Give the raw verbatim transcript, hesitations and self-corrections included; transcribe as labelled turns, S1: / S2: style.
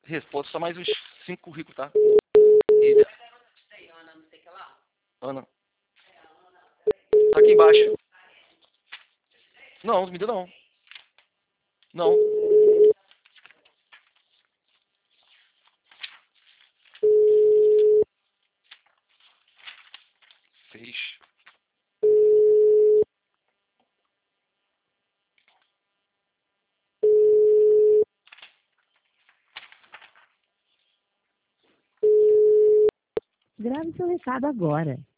S1: Resposta só mais uns cinco currículos, tá? E... Ana. Tá aqui embaixo. Não, não me deu não. Não. Fez.
S2: Grave seu recado agora.